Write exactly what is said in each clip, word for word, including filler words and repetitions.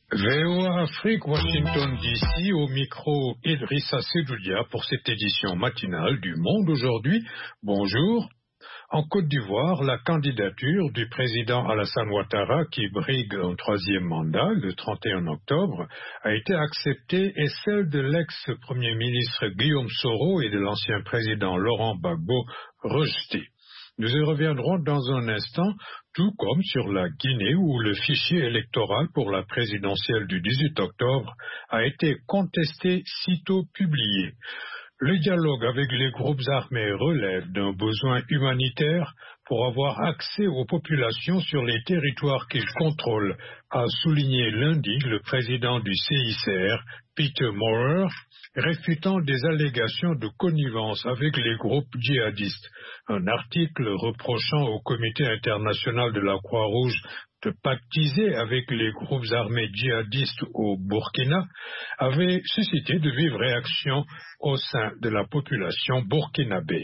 V O A Afrique, Washington D C, au micro Idrissa Sedoudia pour cette édition matinale du Monde aujourd'hui. Bonjour. En Côte d'Ivoire, la candidature du président Alassane Ouattara, qui brigue un troisième mandat le trente et un octobre, a été acceptée et celle de l'ex-premier ministre Guillaume Soro et de l'ancien président Laurent Gbagbo rejetée. Nous y reviendrons dans un instant, tout comme sur la Guinée où le fichier électoral pour la présidentielle du dix-huit octobre a été contesté sitôt publié. Le dialogue avec les groupes armés relève d'un besoin humanitaire pour avoir accès aux populations sur les territoires qu'ils contrôlent, a souligné lundi le président du C I C R, Peter Maurer, réfutant des allégations de connivence avec les groupes djihadistes. Un article reprochant au Comité international de la Croix-Rouge de pactiser avec les groupes armés djihadistes au Burkina avait suscité de vives réactions au sein de la population burkinabé.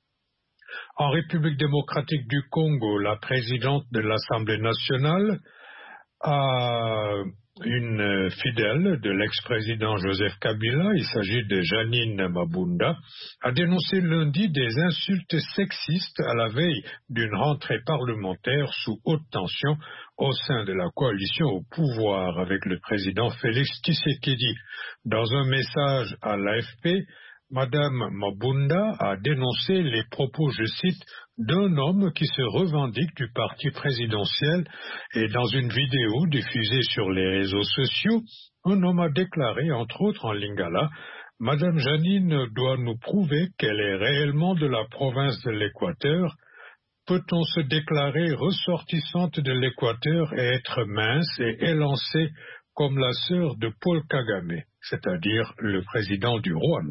En République démocratique du Congo, la présidente de l'Assemblée nationale a une fidèle de l'ex-président Joseph Kabila, il s'agit de Janine Mabunda, a dénoncé lundi des insultes sexistes à la veille d'une rentrée parlementaire sous haute tension au sein de la coalition au pouvoir avec le président Félix Tshisekedi. Dans un message à l'A F P, Madame Mabunda a dénoncé les propos, je cite, d'un homme qui se revendique du parti présidentiel et dans une vidéo diffusée sur les réseaux sociaux, un homme a déclaré, entre autres en lingala, « Madame Janine doit nous prouver qu'elle est réellement de la province de l'Équateur. Peut-on se déclarer ressortissante de l'Équateur et être mince et élancée comme la sœur de Paul Kagame, c'est-à-dire le président du Rwanda ?»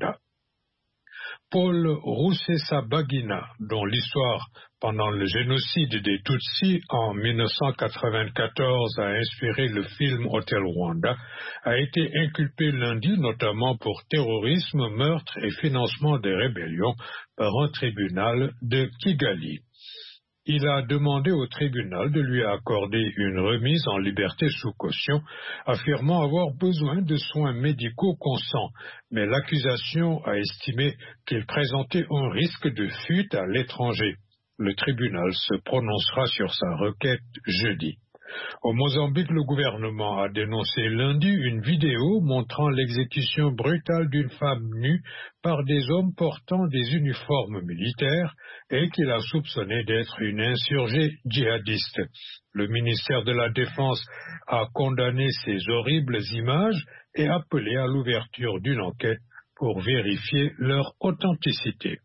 Paul Rusesabagina, dont l'histoire pendant le génocide des Tutsis en mille neuf cent quatre-vingt-quatorze a inspiré le film Hotel Rwanda, a été inculpé lundi notamment pour terrorisme, meurtre et financement des rébellions par un tribunal de Kigali. Il a demandé au tribunal de lui accorder une remise en liberté sous caution, affirmant avoir besoin de soins médicaux constants, mais l'accusation a estimé qu'il présentait un risque de fuite à l'étranger. Le tribunal se prononcera sur sa requête jeudi. Au Mozambique, le gouvernement a dénoncé lundi une vidéo montrant l'exécution brutale d'une femme nue par des hommes portant des uniformes militaires et qu'il a soupçonné d'être une insurgée djihadiste. Le ministère de la Défense a condamné ces horribles images et appelé à l'ouverture d'une enquête pour vérifier leur authenticité.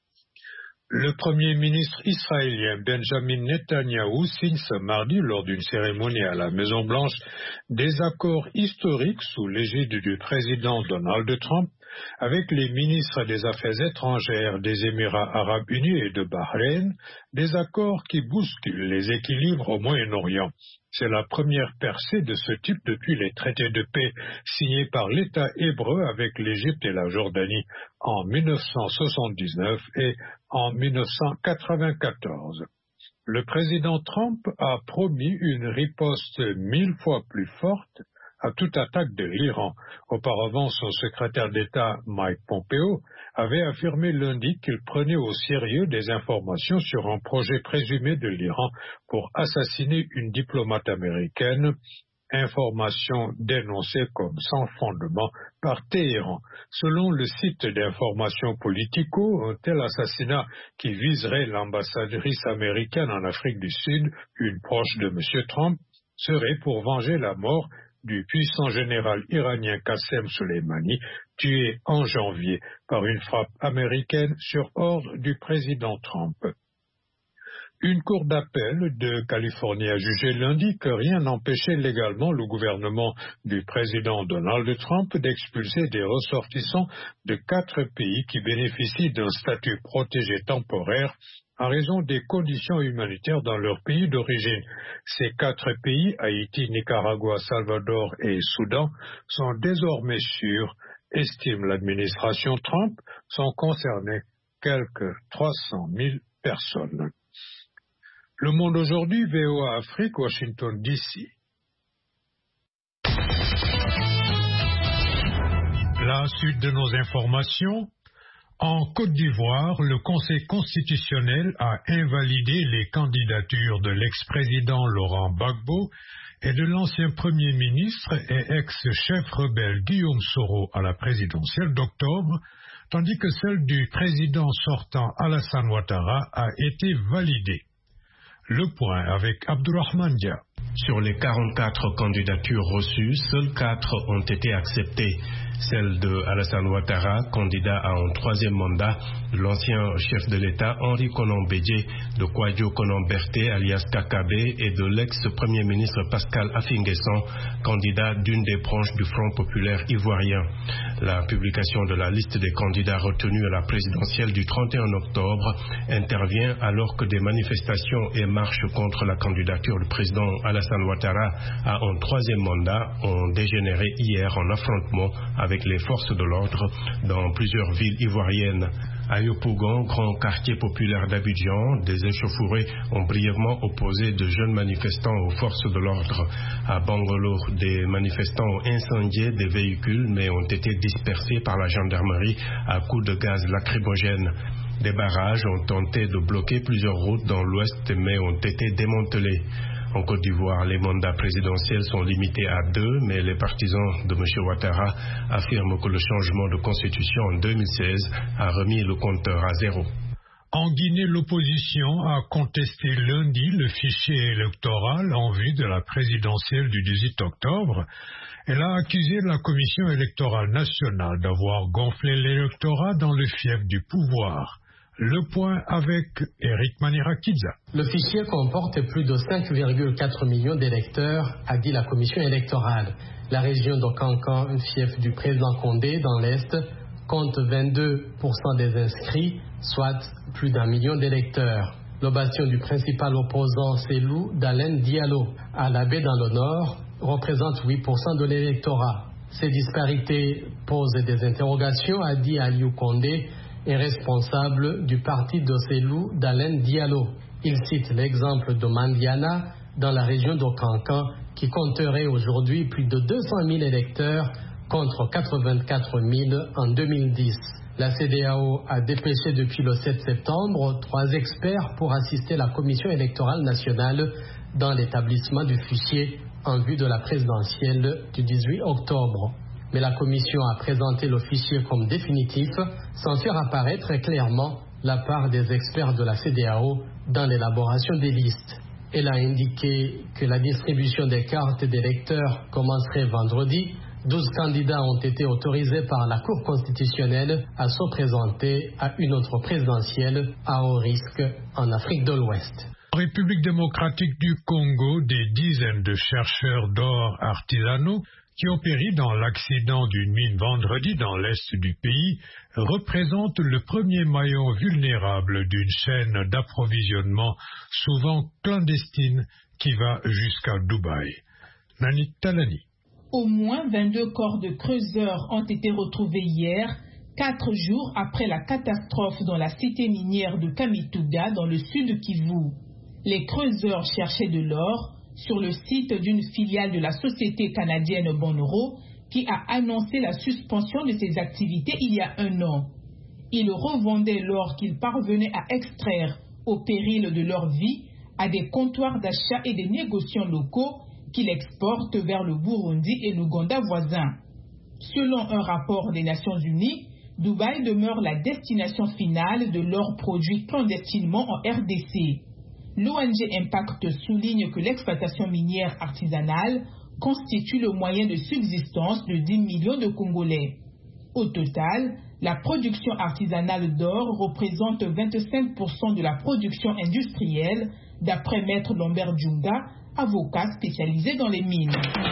Le Premier ministre israélien Benjamin Netanyahou signe ce mardi, lors d'une cérémonie à la Maison-Blanche, des accords historiques sous l'égide du président Donald Trump avec les ministres des Affaires étrangères des Émirats arabes unis et de Bahreïn, des accords qui bousculent les équilibres au Moyen-Orient. C'est la première percée de ce type depuis les traités de paix signés par l'État hébreu avec l'Égypte et la Jordanie en mille neuf cent soixante-dix-neuf et en mille neuf cent quatre-vingt-quatorze. Le président Trump a promis une riposte mille fois plus forte à toute attaque de l'Iran. Auparavant, son secrétaire d'État Mike Pompeo avait affirmé lundi qu'il prenait au sérieux des informations sur un projet présumé de l'Iran pour assassiner une diplomate américaine, information dénoncée comme sans fondement par Téhéran. Selon le site d'information Politico, un tel assassinat qui viserait l'ambassadrice américaine en Afrique du Sud, une proche de M. Trump, serait pour venger la mort du puissant général iranien Qassem Soleimani, tué en janvier par une frappe américaine sur ordre du président Trump. Une cour d'appel de Californie a jugé lundi que rien n'empêchait légalement le gouvernement du président Donald Trump d'expulser des ressortissants de quatre pays qui bénéficient d'un statut protégé temporaire en raison des conditions humanitaires dans leur pays d'origine. Ces quatre pays, Haïti, Nicaragua, Salvador et Soudan, sont désormais sûrs, estime l'administration Trump, sont concernés quelques trois cent mille personnes. Le Monde aujourd'hui, V O A Afrique, Washington D C. La suite de nos informations. En Côte d'Ivoire, le Conseil constitutionnel a invalidé les candidatures de l'ex-président Laurent Gbagbo et de l'ancien Premier ministre et ex-chef rebelle Guillaume Soro à la présidentielle d'octobre, tandis que celle du président sortant Alassane Ouattara a été validée. Le point avec Abdourahmane Dia. Sur les quarante-quatre candidatures reçues, seules quatre ont été acceptées. Celle de Alassane Ouattara, candidat à un troisième mandat, de l'ancien chef de l'État Henri Konan Bédié, de Kouadio Konan Berté alias Kakabé et de l'ex-premier ministre Pascal Affi-N'Guessan, candidat d'une des branches du Front populaire ivoirien. La publication de la liste des candidats retenus à la présidentielle du trente et un octobre intervient alors que des manifestations et marches contre la candidature du président Alassane Ouattara à un troisième mandat ont dégénéré hier en affrontement avec les forces de l'ordre dans plusieurs villes ivoiriennes. À Yopougon, grand quartier populaire d'Abidjan, des échauffourées ont brièvement opposé de jeunes manifestants aux forces de l'ordre. À Bangolo, des manifestants ont incendié des véhicules mais ont été dispersés par la gendarmerie à coups de gaz lacrymogène. Des barrages ont tenté de bloquer plusieurs routes dans l'ouest mais ont été démantelés. En Côte d'Ivoire, les mandats présidentiels sont limités à deux, mais les partisans de M. Ouattara affirment que le changement de constitution en deux mille seize a remis le compteur à zéro. En Guinée, l'opposition a contesté lundi le fichier électoral en vue de la présidentielle du dix-huit octobre. Elle a accusé la Commission électorale nationale d'avoir gonflé l'électorat dans le fief du pouvoir. Le point avec Eric Manirakidza. Le fichier comporte plus de cinq virgule quatre millions d'électeurs, a dit la commission électorale. La région de Kankan, fief du président Condé dans l'Est, compte vingt-deux pour cent des inscrits, soit plus d'un million d'électeurs. L'obation du principal opposant Cellou Dalein Diallo à la baie dans le Nord représente huit pour cent de l'électorat. Ces disparités posent des interrogations, a dit Aliou Condé, est responsable du parti de Cellou Dalein Diallo. Il cite l'exemple de Mandiana dans la région de Kankan qui compterait aujourd'hui plus de deux cent mille électeurs contre quatre-vingt-quatre mille en deux mille dix. La C E D A O a dépêché depuis le sept septembre trois experts pour assister la Commission électorale nationale dans l'établissement du fichier en vue de la présidentielle du dix-huit octobre. Mais la Commission a présenté le fichier comme définitif sans faire apparaître clairement la part des experts de la C E D A O dans l'élaboration des listes. Elle a indiqué que la distribution des cartes d'électeurs commencerait vendredi. douze candidats ont été autorisés par la Cour constitutionnelle à se présenter à une autre présidentielle à haut risque en Afrique de l'Ouest. En République démocratique du Congo, des dizaines de chercheurs d'or artisanaux qui ont péri dans l'accident d'une mine vendredi dans l'est du pays, représentent le premier maillon vulnérable d'une chaîne d'approvisionnement souvent clandestine qui va jusqu'à Dubaï. Nanik Talani. Au moins vingt-deux corps de creuseurs ont été retrouvés hier, quatre jours après la catastrophe dans la cité minière de Kamituga dans le sud Kivu. Les creuseurs cherchaient de l'or sur le site d'une filiale de la société canadienne Bonoro qui a annoncé la suspension de ses activités il y a un an. Ils revendaient l'or qu'ils parvenaient à extraire au péril de leur vie à des comptoirs d'achat et des négociants locaux qu'ils exportent vers le Burundi et l'Ouganda voisins. Selon un rapport des Nations Unies, Dubaï demeure la destination finale de l'or produit clandestinement en R D C. L'O N G Impact souligne que l'exploitation minière artisanale constitue le moyen de subsistance de dix millions de Congolais. Au total, la production artisanale d'or représente vingt-cinq pour cent de la production industrielle, d'après Maître Lambert Djunga, avocat spécialisé dans les mines.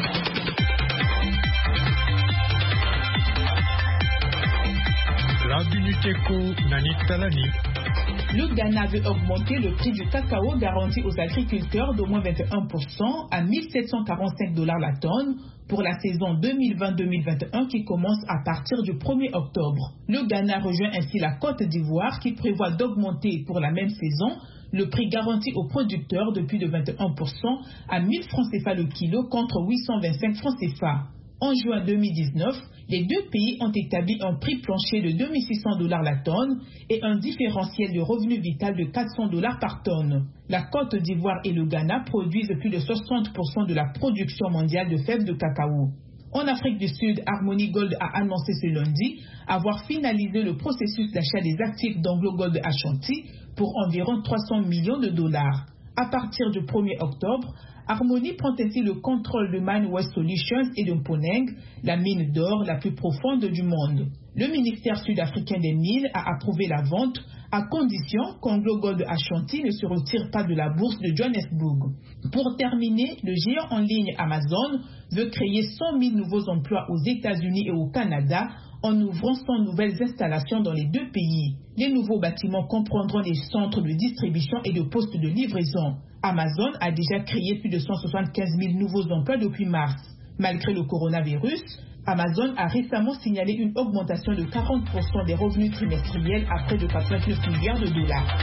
La Dunuteko, Nanik Talani. Le Ghana veut augmenter le prix du cacao garanti aux agriculteurs d'au moins vingt et un pour cent à mille sept cent quarante-cinq dollars la tonne pour la saison deux mille vingt deux mille vingt et un qui commence à partir du premier octobre. Le Ghana rejoint ainsi la Côte d'Ivoire qui prévoit d'augmenter pour la même saison le prix garanti aux producteurs de plus de vingt et un pour cent à mille francs C F A le kilo contre huit cent vingt-cinq francs C F A. En juin deux mille dix-neuf, Les deux pays ont établi un prix plancher de deux mille six cents dollars la tonne et un différentiel de revenu vital de quatre cents dollars par tonne. La Côte d'Ivoire et le Ghana produisent plus de soixante pour cent de la production mondiale de fèves de cacao. En Afrique du Sud, Harmony Gold a annoncé ce lundi avoir finalisé le processus d'achat des actifs d'Anglo Gold Ashanti pour environ trois cents millions de dollars. À partir du premier octobre, Harmony prend ainsi le contrôle de Mine West Solutions et de Mponeng, la mine d'or la plus profonde du monde. Le ministère sud-africain des mines a approuvé la vente à condition qu'Anglo Gold Ashanti ne se retire pas de la bourse de Johannesburg. Pour terminer, le géant en ligne Amazon veut créer cent mille nouveaux emplois aux États-Unis et au Canada en ouvrant cent nouvelles installations dans les deux pays. Les nouveaux bâtiments comprendront des centres de distribution et de postes de livraison. Amazon a déjà créé plus de cent soixante-quinze mille nouveaux emplois depuis mars. Malgré le coronavirus, Amazon a récemment signalé une augmentation de quarante pour cent des revenus trimestriels à près de quatre-vingt-neuf milliards de dollars.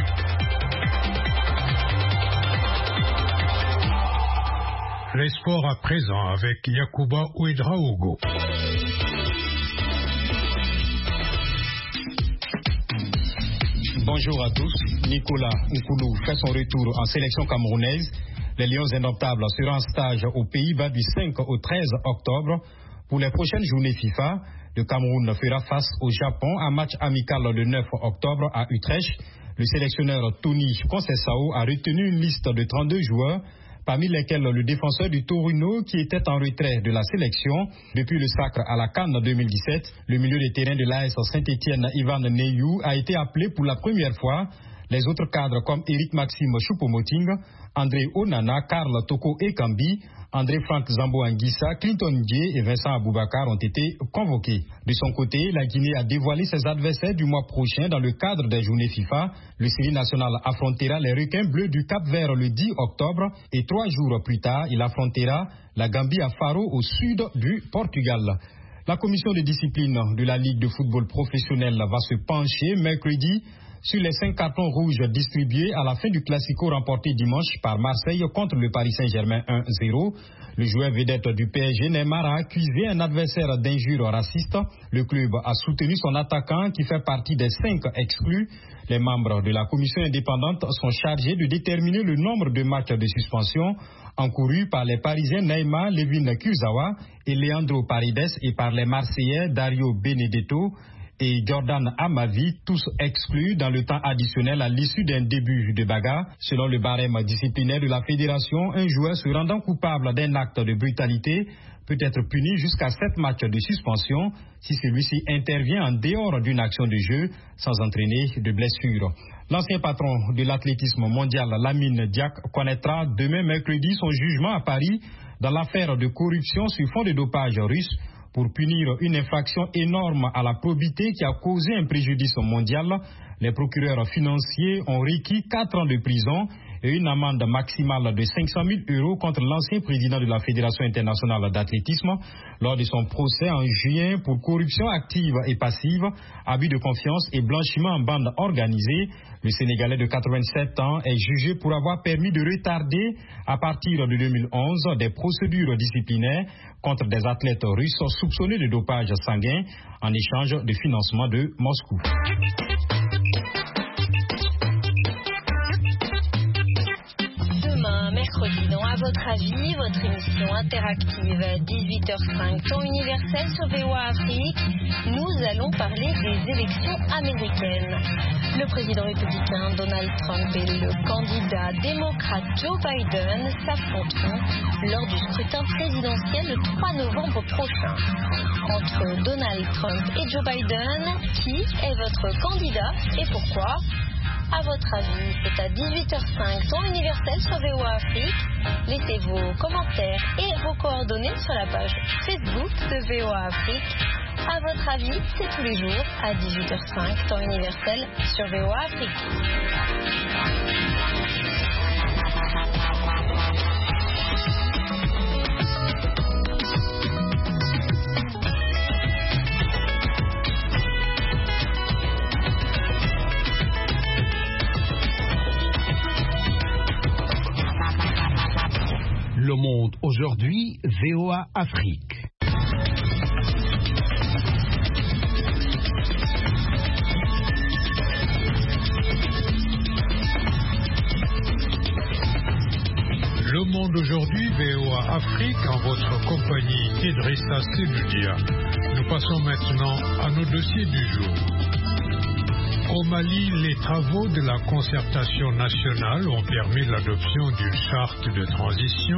Les sports à présent avec Yacouba Ouedraogo. Bonjour à tous. Nicolas Nkoulou fait son retour en sélection camerounaise. Les Lions indomptables seront en stage aux Pays-Bas du cinq au treize octobre. Pour les prochaines journées FIFA, le Cameroun fera face au Japon à match amical le neuf octobre à Utrecht. Le sélectionneur Tony Conceição a retenu une liste de trente-deux joueurs, parmi lesquels le défenseur du Torino qui était en retrait de la sélection depuis le sacre à la CAN deux mille dix-sept. Le milieu de terrain de l'A S Saint-Étienne, Ivan Neyou, a été appelé pour la première fois. Les autres cadres comme Eric Maxime Choupo-Moting, André Onana, Karl Toko Ekambi, André Frank Zambo Anguissa, Clinton Ndié et Vincent Aboubakar ont été convoqués. De son côté, la Guinée a dévoilé ses adversaires du mois prochain dans le cadre des journées FIFA. Le série national affrontera les requins bleus du Cap-Vert le dix octobre et trois jours plus tard, il affrontera la Gambie à Faro au sud du Portugal. La commission de discipline de la Ligue de football professionnel va se pencher mercredi sur les cinq cartons rouges distribués à la fin du Classico remporté dimanche par Marseille contre le Paris Saint-Germain un zéro. Le joueur vedette du P S G, Neymar, a accusé un adversaire d'injures racistes. Le club a soutenu son attaquant qui fait partie des cinq exclus. Les membres de la commission indépendante sont chargés de déterminer le nombre de matchs de suspension encourus par les Parisiens Neymar, Levin Kurzawa et Leandro Paredes et par les Marseillais Dario Benedetto et Jordan Amavi, tous exclus dans le temps additionnel à l'issue d'un début de bagarre. Selon le barème disciplinaire de la fédération, un joueur se rendant coupable d'un acte de brutalité peut être puni jusqu'à sept matchs de suspension si celui-ci intervient en dehors d'une action de jeu sans entraîner de blessure. L'ancien patron de l'athlétisme mondial, Lamine Diack, connaîtra demain mercredi son jugement à Paris dans l'affaire de corruption sur fond de dopage russe, pour punir une infraction énorme à la probité qui a causé un préjudice mondial. Les procureurs financiers ont requis quatre ans de prison et une amende maximale de cinq cent mille euros contre l'ancien président de la Fédération internationale d'athlétisme lors de son procès en juin pour corruption active et passive, abus de confiance et blanchiment en bande organisée. Le Sénégalais de quatre-vingt-sept ans est jugé pour avoir permis de retarder à partir de deux mille onze des procédures disciplinaires contre des athlètes russes soupçonnés de dopage sanguin en échange de financement de Moscou. Mercredi dans À votre avis, votre émission interactive dix-huit heures cinq, temps universel sur V O A Afrique, nous allons parler des élections américaines. Le président républicain Donald Trump et le candidat démocrate Joe Biden s'affronteront lors du scrutin présidentiel le trois novembre prochain. Entre Donald Trump et Joe Biden, qui est votre candidat et pourquoi ? À votre avis, c'est à dix-huit heures cinq, temps universel sur V O A Afrique. Laissez vos commentaires et vos coordonnées sur la page Facebook de V O A Afrique. À votre avis, c'est tous les jours à dix-huit heures cinq, temps universel sur V O A Afrique. Le monde aujourd'hui, V O A Afrique. Le Monde aujourd'hui, V O A Afrique, en votre compagnie Idrissa Seloudia. Nous passons maintenant à nos dossiers du jour. Au Mali, les travaux de la concertation nationale ont permis l'adoption d'une charte de transition.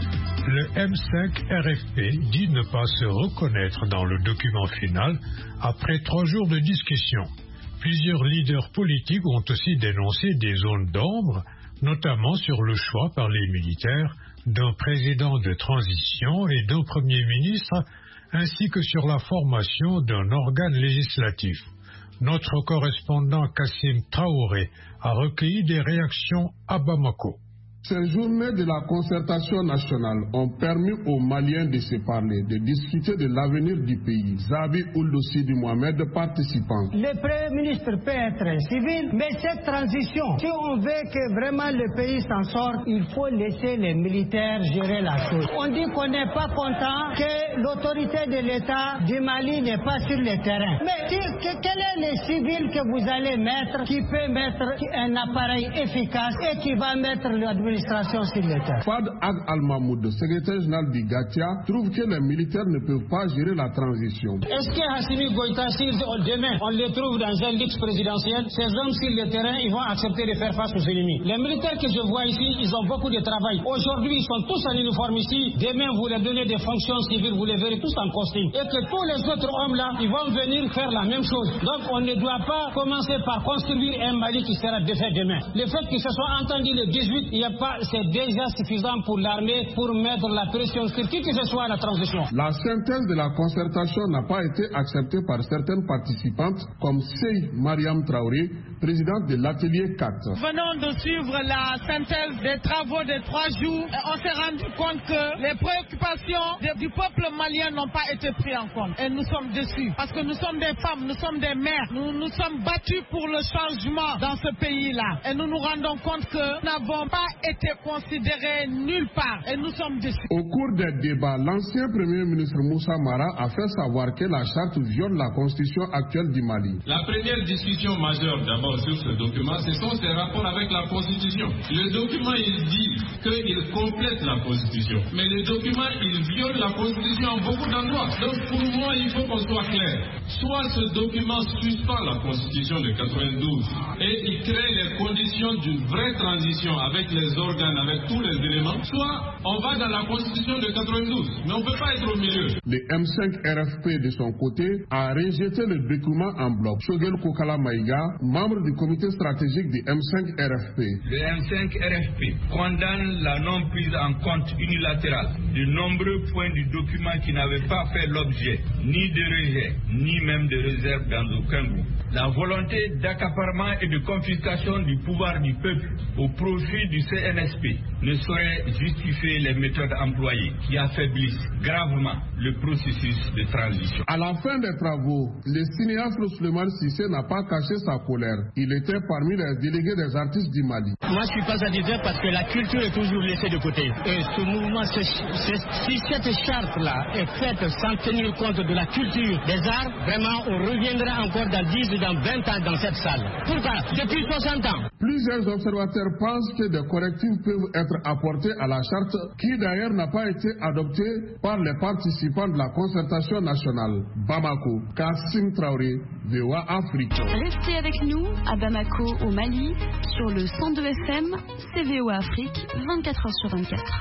Le M cinq R F P dit ne pas se reconnaître dans le document final après trois jours de discussion. Plusieurs leaders politiques ont aussi dénoncé des zones d'ombre, notamment sur le choix par les militaires d'un président de transition et d'un premier ministre, ainsi que sur la formation d'un organe législatif. Notre correspondant Kassim Traoré a recueilli des réactions à Bamako. Ces journées de la concertation nationale ont permis aux Maliens de se parler, de discuter de l'avenir du pays. Zabi Ouldossi du Mohamed, participant. Le Premier ministre peut être civil, mais cette transition, si on veut que vraiment le pays s'en sorte, il faut laisser les militaires gérer la chose. On dit qu'on n'est pas content que l'autorité de l'État du Mali n'est pas sur le terrain. Mais que, que, quel est le civil que vous allez mettre qui peut mettre un appareil efficace et qui va mettre l'administration sur le terrain? Fad Ag Al-Mahmoud, secrétaire général du Gatia, trouve que les militaires ne peuvent pas gérer la transition. Est-ce que Hassimi Goïta, si demain on les trouve dans un luxe présidentiel, ces hommes sur le terrain, ils vont accepter de faire face aux ennemis? Les militaires que je vois ici, ils ont beaucoup de travail. Aujourd'hui, ils sont tous en uniforme ici. Demain, vous leur donnez des fonctions civiles, vous les verrez tous en costume. Et que tous les autres hommes là, ils vont venir faire la même chose. Donc, on ne doit pas commencer par construire un Mali qui sera défait demain. Le fait que ce soit entendu le dix-huit, il y a c'est déjà suffisant pour l'armée pour mettre la pression sur qui que ce soit à la transition. La synthèse de la concertation n'a pas été acceptée par certaines participantes comme Sey Mariam Traoré, présidente de l'atelier quatre. Venons de suivre la synthèse des travaux de trois jours et on s'est rendu compte que les préoccupations de, du peuple malien n'ont pas été prises en compte. Et nous sommes déçus parce que nous sommes des femmes, nous sommes des mères, nous nous sommes battus pour le changement dans ce pays-là. Et nous nous rendons compte que nous n'avons pas été considérés nulle part et nous sommes déçus. Au cours des débats, l'ancien Premier ministre Moussa Mara a fait savoir que la charte viole la constitution actuelle du Mali. La première discussion majeure d'abord sur ce document, ce sont ses rapports avec la constitution. Le document, il dit qu'il complète la constitution, mais le document, il viole la constitution en beaucoup d'endroits. Donc pour moi, il faut qu'on soit clair. Soit ce document suspend la constitution de quatre-vingt-douze et il crée les conditions d'une vraie transition avec les organes, avec tous les éléments, soit on va dans la constitution de quatre-vingt-douze, mais on ne peut pas être au milieu. Le M cinq R F P de son côté a rejeté le document en bloc. Shogel Kokala Maïga, membre du comité stratégique du M cinq R F P. Le M cinq R F P condamne la non prise en compte unilatérale de nombreux points du document qui n'avaient pas fait l'objet ni de rejet, ni même de réserve dans aucun groupe. La volonté d'accaparement et de confiscation du pouvoir du peuple au profit du C N S P ne saurait justifier les méthodes employées qui affaiblissent gravement le processus de transition. À la fin des travaux, le cinéaste Souleymane Cissé n'a pas caché sa colère. Il était parmi les délégués des artistes du Mali. Moi, je ne suis pas satisfait parce que la culture est toujours laissée de côté. Et ce mouvement, ce, ce, si cette charte-là est faite sans tenir compte de la culture des arts, vraiment, on reviendra encore dans dix ou dans vingt ans dans cette salle. Pourquoi? Depuis soixante ans. Plusieurs observateurs pensent que des correctifs peuvent être apportés à la charte qui d'ailleurs n'a pas été adoptée par les participants de la concertation nationale. Bamako, Kassim Traoré, V O A Afrique. Restez avec nous à Bamako au Mali sur le cent deux F M, c'est V O A Afrique, vingt-quatre heures sur vingt-quatre.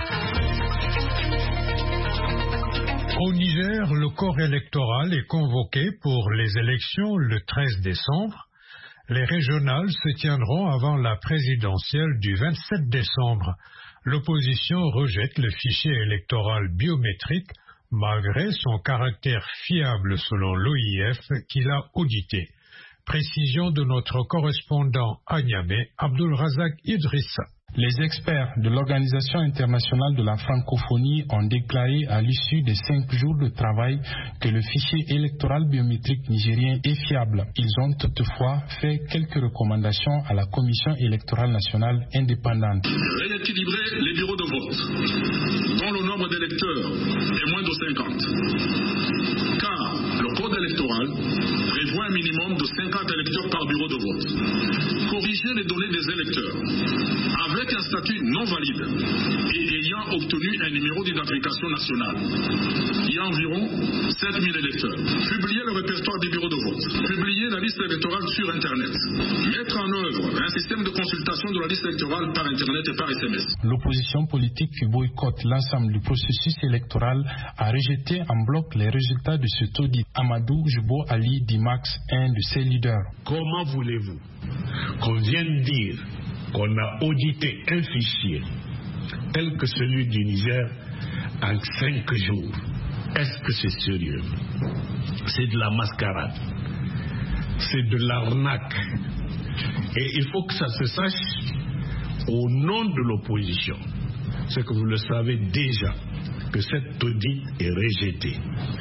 Au Niger, le corps électoral est convoqué pour les élections le treize décembre. Les régionales se tiendront avant la présidentielle du vingt-sept décembre. L'opposition rejette le fichier électoral biométrique malgré son caractère fiable selon l'O I F qui l'a audité. Précision de notre correspondant à Niamey, Abdul Razak Idrissa. Les experts de l'Organisation internationale de la francophonie ont déclaré à l'issue des cinq jours de travail que le fichier électoral biométrique nigérien est fiable. Ils ont toutefois fait quelques recommandations à la Commission électorale nationale indépendante. Rééquilibrer les bureaux de vote, dont le nombre d'électeurs est moins de cinquante. Car le code électoral prévoit un minimum de cinquante électeurs par bureau de vote. Corriger les données des électeurs avec un statut non valide et ayant obtenu un numéro d'identification nationale. Il y a environ sept mille électeurs. Publier le répertoire des bureaux de vote. Publier la liste électorale sur Internet. Mettre en œuvre un système de consultation de la liste électorale par Internet et par S M S. L'opposition politique qui boycotte l'ensemble du processus électoral a rejeté en bloc les résultats de cet audit. Amadou Joubo Ali Dimax, un de ses leaders. Comment voulez-vous qu'on vienne dire qu'on a audité un fichier tel que celui du Niger en cinq jours? Est-ce que c'est sérieux? C'est de la mascarade. C'est de l'arnaque. Et il faut que ça se sache au nom de l'opposition. C'est que vous le savez déjà, que cet audit est rejeté.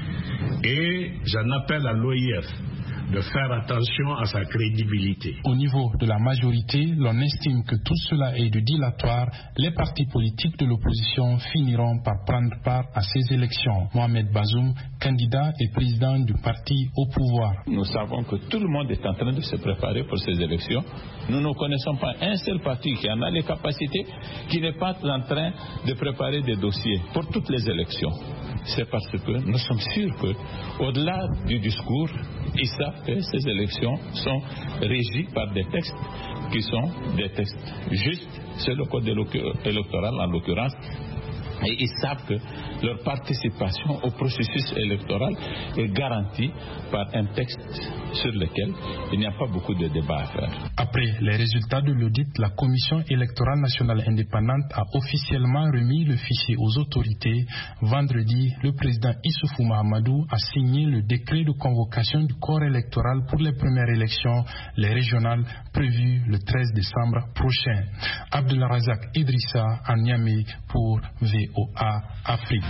Et j'en appelle à l'O I F de faire attention à sa crédibilité. Au niveau de la majorité, l'on estime que tout cela est de dilatoire. Les partis politiques de l'opposition finiront par prendre part à ces élections. Mohamed Bazoum, candidat et président du parti au pouvoir. Nous savons que tout le monde est en train de se préparer pour ces élections. Nous ne connaissons pas un seul parti qui en a les capacités, qui n'est pas en train de préparer des dossiers pour toutes les élections. C'est parce que nous sommes sûrs que, au-delà du discours, ils savent que ces élections sont régies par des textes qui sont des textes justes. C'est le code électoral en l'occurrence. Et ils savent que leur participation au processus électoral est garantie par un texte sur lequel il n'y a pas beaucoup de débats à faire. Après les résultats de l'audit, la Commission électorale nationale indépendante a officiellement remis le fichier aux autorités. Vendredi, le président Issoufou Mahamadou a signé le décret de convocation du corps électoral pour les premières élections, les régionales, prévues le treize décembre prochain. Abdelrazak Idrissa à Niamey pour V O A Afrique.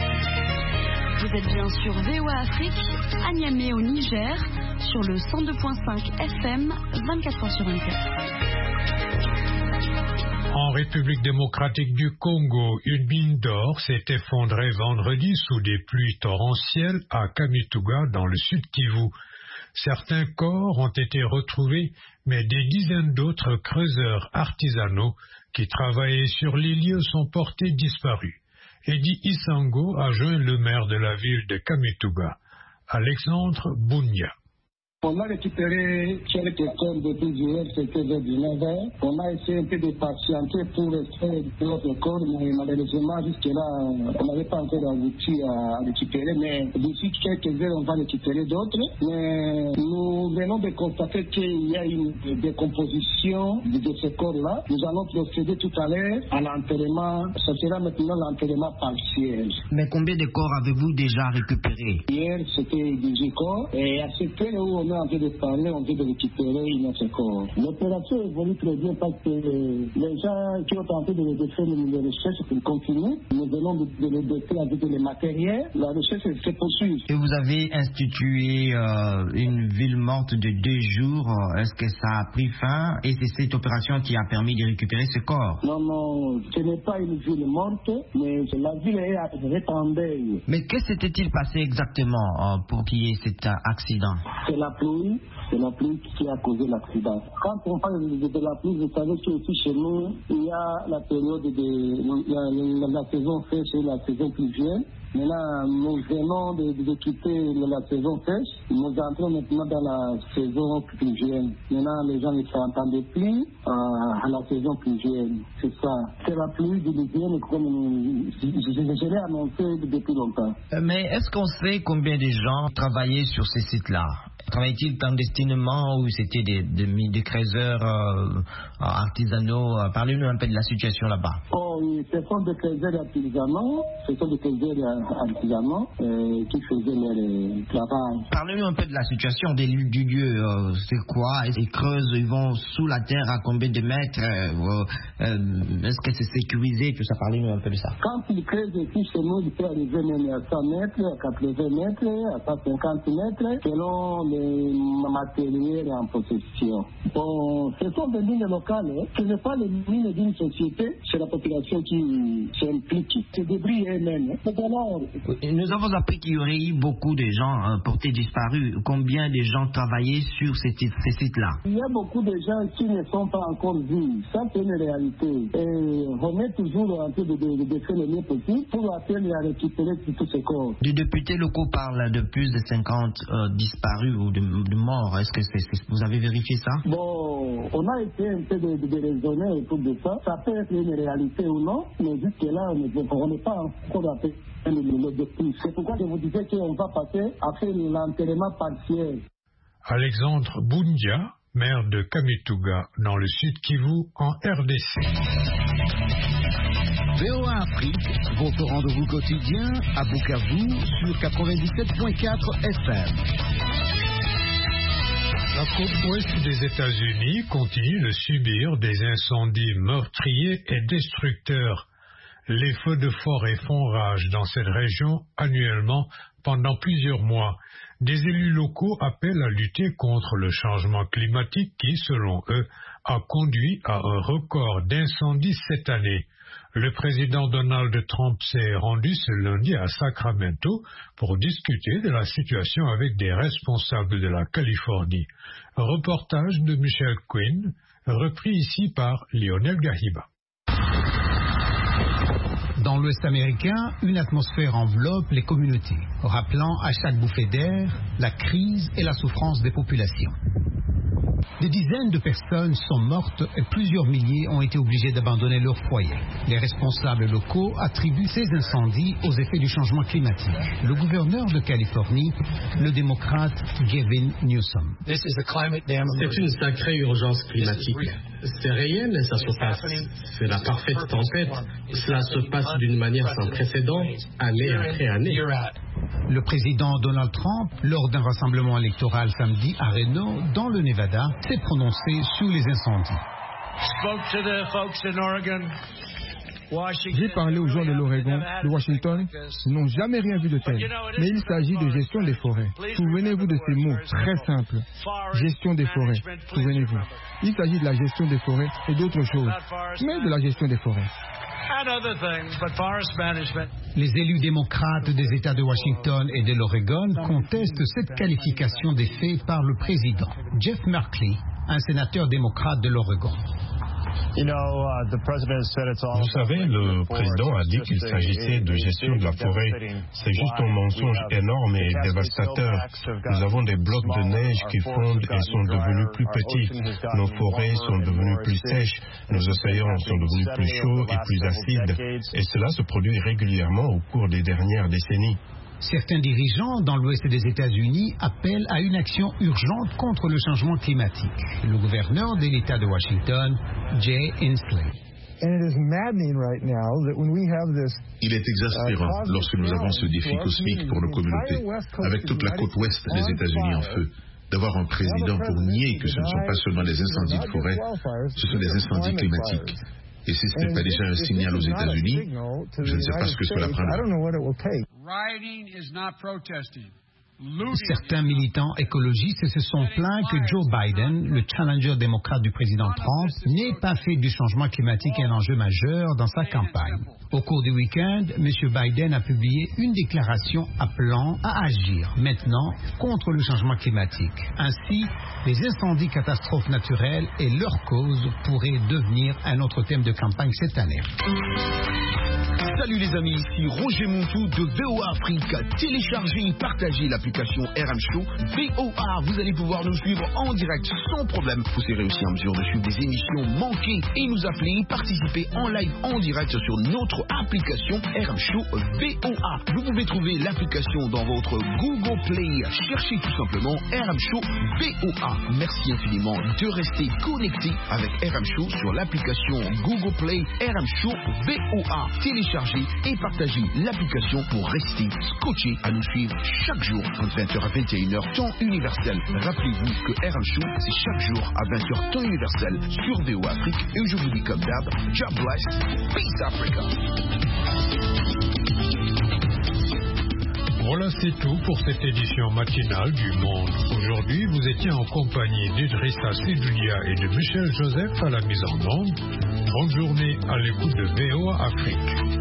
Vous êtes bien sur V O A Afrique, à Niamey au Niger, sur le cent deux virgule cinq F M, vingt-quatre heures sur vingt-quatre. En République démocratique du Congo, une mine d'or s'est effondrée vendredi sous des pluies torrentielles à Kamituga dans le sud Kivu. Certains corps ont été retrouvés, mais des dizaines d'autres creuseurs artisanaux qui travaillaient sur les lieux sont portés disparus. Eddie Isango a joint le maire de la ville de Kamituga, Alexandre Bounia. On a récupéré quelques corps depuis hier, c'était vers dix-neuf heures. On a essayé un peu de patienter pour extraire d'autres corps, mais malheureusement, jusque-là, on n'avait pas encore abouti à récupérer. Mais d'ici quelques heures, on va récupérer d'autres. Mais nous venons de constater qu'il y a une décomposition de ce corps-là. Nous allons procéder tout à l'heure à l'enterrement. Ce sera maintenant l'enterrement partiel. Mais combien de corps avez-vous déjà récupérés? Hier, c'était dix-huit corps. Et à ce point où on en train de parler, on vient de récupérer notre corps. L'opération évolue très bien parce que les gens qui ont tenté de, de faire les recherches pour continuer, nous venons de, de les doter avec les matériels. La recherche se poursuit. Et vous avez institué euh, une ville morte de deux jours. Est-ce que ça a pris fin? Et c'est cette opération qui a permis de récupérer ce corps? Non, non, ce n'est pas une ville morte, mais la ville est répandée. Mais que s'était-il passé exactement euh, pour qu'il y ait cet euh, accident? C'est la pluie, c'est la pluie qui a causé l'accident. Quand on parle de, de la pluie, vous savez qu'ici chez nous, il y a la période de la, la saison sèche et la saison pluvieuse. Maintenant, nous venons de, de, de quitter la saison sèche. Nous entrons maintenant dans la saison pluvieuse. Maintenant, les gens ne s'entendent plus euh, à la saison pluvieuse. C'est ça. C'est la pluie diluvienne comme je, je, je l'ai annoncé depuis longtemps. Mais est-ce qu'on sait combien de gens travaillaient sur ces sites-là? Travaillait-il clandestinement ou c'était des, des, des creuseurs euh, artisanaux? Parlez-nous un peu de la situation là-bas. Oh, oui, ce sont des creuseurs artisanaux, ce sont des creuseurs artisanaux euh, qui faisaient leur travail. Parlez-nous un peu de la situation des, du lieu. Euh, c'est quoi? Ils creusent, ils vont sous la terre à combien de mètres? euh, euh, Est-ce que c'est sécurisé? Tout ça, parlez-nous un peu de ça. Quand ils creusent ici chez nous, ils peuvent arriver même à cent mètres, à quatre-vingts mètres, à cent cinquante mètres, selon les matériels en possession. Bon, ce sont des mines locales, hein. Ce n'est pas les mines d'une société, c'est la population qui s'implique. C'est des débris eux-mêmes. Hein. Voilà, morts. Nous avons appris qu'il y aurait eu beaucoup de gens euh, portés disparus. Combien de gens travaillaient sur ces, ces sites-là? Il y a beaucoup de gens qui ne sont pas encore vus. Ça, c'est une réalité. Et on est toujours en train de, de, de faire le mieux possible pour appeler à récupérer tous ces corps. Les députés locaux parlent de plus de cinquante euh, disparus ou de, de morts. Est-ce que c'est, c'est, vous avez vérifié ça? Bon, on a été un peu de, de, de raisonner autour de ça. Ça peut être une réalité ou non, mais jusque-là, on n'est pas encore appelé l'objectif. C'est pourquoi je vous disais qu'on va passer à faire l'enterrement partiel. Alexandre Boundia, maire de Kamituga, dans le sud Kivu, en R D C. V O A Afrique, votre rendez-vous quotidien à Bukavu sur quatre-vingt-dix-sept virgule quatre F M. La côte ouest des États-Unis continue de subir des incendies meurtriers et destructeurs. Les feux de forêt font rage dans cette région annuellement pendant plusieurs mois. Des élus locaux appellent à lutter contre le changement climatique qui, selon eux, a conduit à un record d'incendies cette année. Le président Donald Trump s'est rendu ce lundi à Sacramento pour discuter de la situation avec des responsables de la Californie. Reportage de Michel Quinn, repris ici par Lionel Gahiba. Dans l'Ouest américain, une atmosphère enveloppe les communautés, rappelant à chaque bouffée d'air la crise et la souffrance des populations. Des dizaines de personnes sont mortes et plusieurs milliers ont été obligés d'abandonner leur foyer. Les responsables locaux attribuent ces incendies aux effets du changement climatique. Le gouverneur de Californie, le démocrate Gavin Newsom. C'est une sacrée urgence climatique. C'est réel et ça se passe. C'est la parfaite tempête. Cela se passe d'une manière sans précédent, année après année. Le président Donald Trump, lors d'un rassemblement électoral samedi à Reno, dans le Nevada, s'est prononcé sur les incendies. J'ai parlé aux gens de l'Oregon, de Washington, ils n'ont jamais rien vu de tel. Mais il s'agit de gestion des forêts. Souvenez-vous de ces mots très simples. Gestion des forêts. Souvenez-vous. Il s'agit de la gestion des forêts et d'autres choses, mais de la gestion des forêts. Les élus démocrates des États de Washington et de l'Oregon contestent cette qualification des faits par le président. Jeff Merkley, un sénateur démocrate de l'Oregon. Vous savez, le président a dit qu'il s'agissait de gestion de la forêt. C'est juste un mensonge énorme et dévastateur. Nous avons des blocs de neige qui fondent et sont devenus plus petits. Nos forêts sont devenues plus sèches. Nos océans sont devenus plus chauds et plus acides. Et cela se produit régulièrement au cours des dernières décennies. Certains dirigeants dans l'ouest des États-Unis appellent à une action urgente contre le changement climatique. Le gouverneur de l'État de Washington, Jay Inslee. Il est exaspérant lorsque nous avons ce défi cosmique pour nos communautés, avec toute la côte ouest des États-Unis en feu, d'avoir un président pour nier que ce ne sont pas seulement des incendies de forêt, ce sont des incendies climatiques. Et si ce n'est pas déjà un signal aux États-Unis, je ne sais pas ce que cela prendra. Certains militants écologistes se sont plaints que Joe Biden, le challenger démocrate du président Trump, n'ait pas fait du changement climatique un enjeu majeur dans sa campagne. Au cours du week-end, M. Biden a publié une déclaration appelant à agir maintenant contre le changement climatique. Ainsi, les incendies catastrophes naturelles et leurs causes pourraient devenir un autre thème de campagne cette année. Salut les amis, ici Roger Montou de V O A Afrique. Téléchargez et partagez l'application R M Show V O A. Vous allez pouvoir nous suivre en direct sans problème. Vous serez aussi en mesure de suivre des émissions manquées et nous appeler et participer en live en direct sur notre application R M Show V O A. Vous pouvez trouver l'application dans votre Google Play. Cherchez tout simplement R M Show V O A. Merci infiniment de rester connecté avec R M Show sur l'application Google Play R M Show V O A. Téléchargez et partagez l'application pour rester scotché à nous suivre chaque jour entre vingt heures à vingt et une heures temps universel. Rappelez-vous que R M Show c'est chaque jour à vingt heures temps universel sur V O A Afrique et je vous dis comme d'hab, God bless, peace Africa. Voilà, c'est tout pour cette édition matinale du Monde. Aujourd'hui, vous étiez en compagnie d'Idrissa Sidoulia et de Michel Joseph à la mise en onde. Bonne journée à l'écoute de V O A Afrique.